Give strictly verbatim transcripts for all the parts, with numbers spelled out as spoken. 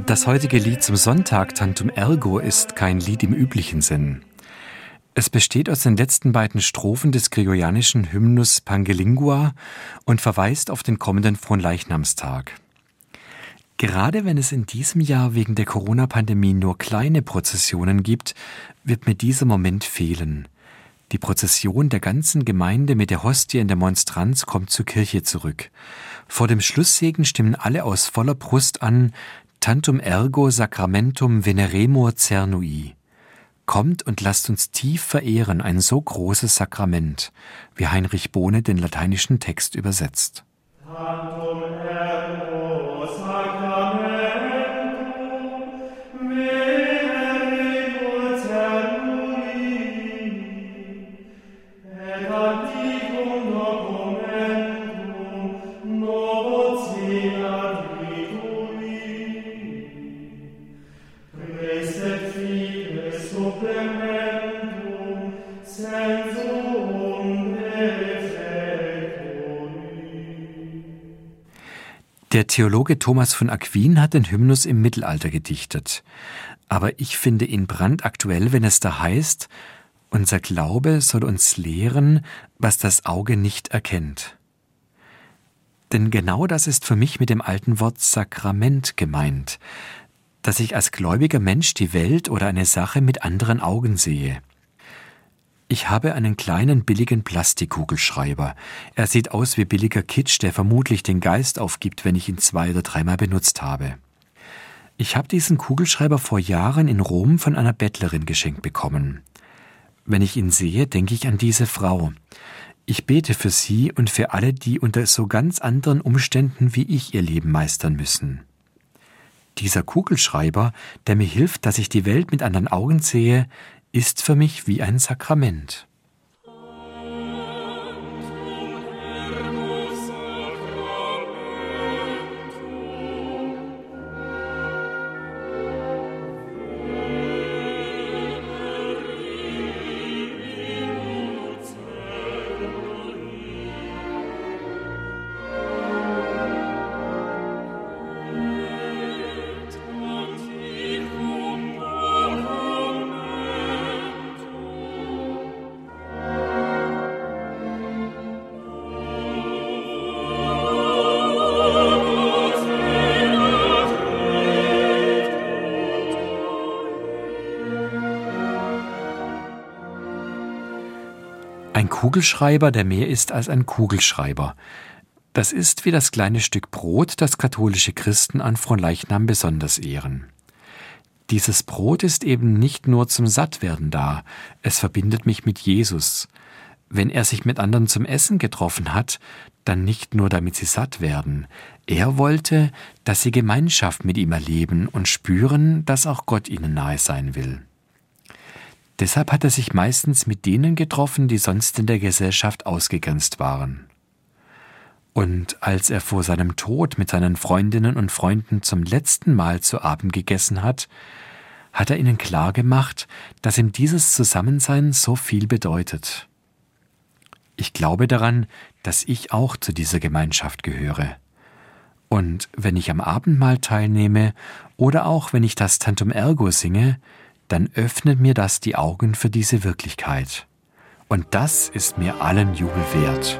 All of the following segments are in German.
Das heutige Lied zum Sonntag, Tantum Ergo, ist kein Lied im üblichen Sinn. Es besteht aus den letzten beiden Strophen des gregorianischen Hymnus Pangelingua und verweist auf den kommenden Fronleichnamstag. Gerade wenn es in diesem Jahr wegen der Corona-Pandemie nur kleine Prozessionen gibt, wird mir dieser Moment fehlen. Die Prozession der ganzen Gemeinde mit der Hostie in der Monstranz kommt zur Kirche zurück. Vor dem Schlusssegen stimmen alle aus voller Brust an: Tantum ergo sacramentum veneremur cernui. Kommt und lasst uns tief verehren ein so großes Sakrament, wie Heinrich Bohne den lateinischen Text übersetzt. Tantum ergo sacramentum veneremur cernui, et antiquum documentum novo cena trituri, praestet fides supplementum sensum defectori. Der Theologe Thomas von Aquin hat den Hymnus im Mittelalter gedichtet. Aber ich finde ihn brandaktuell, wenn es da heißt: Unser Glaube soll uns lehren, was das Auge nicht erkennt. Denn genau das ist für mich mit dem alten Wort Sakrament gemeint, dass ich als gläubiger Mensch die Welt oder eine Sache mit anderen Augen sehe. Ich habe einen kleinen billigen Plastikkugelschreiber. Er sieht aus wie billiger Kitsch, der vermutlich den Geist aufgibt, wenn ich ihn zwei oder dreimal benutzt habe. Ich habe diesen Kugelschreiber vor Jahren in Rom von einer Bettlerin geschenkt bekommen. Wenn ich ihn sehe, denke ich an diese Frau. Ich bete für sie und für alle, die unter so ganz anderen Umständen wie ich ihr Leben meistern müssen. Dieser Kugelschreiber, der mir hilft, dass ich die Welt mit anderen Augen sehe, ist für mich wie ein Sakrament. Ein Kugelschreiber, der mehr ist als ein Kugelschreiber. Das ist wie das kleine Stück Brot, das katholische Christen an Fronleichnam besonders ehren. Dieses Brot ist eben nicht nur zum Sattwerden da, es verbindet mich mit Jesus. Wenn er sich mit anderen zum Essen getroffen hat, dann nicht nur damit sie satt werden. Er wollte, dass sie Gemeinschaft mit ihm erleben und spüren, dass auch Gott ihnen nahe sein will. Deshalb hat er sich meistens mit denen getroffen, die sonst in der Gesellschaft ausgegrenzt waren. Und als er vor seinem Tod mit seinen Freundinnen und Freunden zum letzten Mal zu Abend gegessen hat, hat er ihnen klargemacht, dass ihm dieses Zusammensein so viel bedeutet. Ich glaube daran, dass ich auch zu dieser Gemeinschaft gehöre. Und wenn ich am Abendmahl teilnehme oder auch wenn ich das Tantum Ergo singe, dann öffnet mir das die Augen für diese Wirklichkeit. Und das ist mir allen Jubel wert.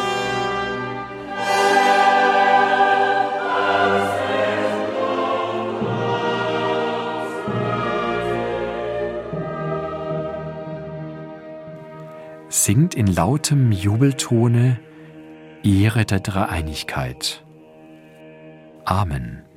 Singt in lautem Jubeltone Ehre der Dreieinigkeit. Amen.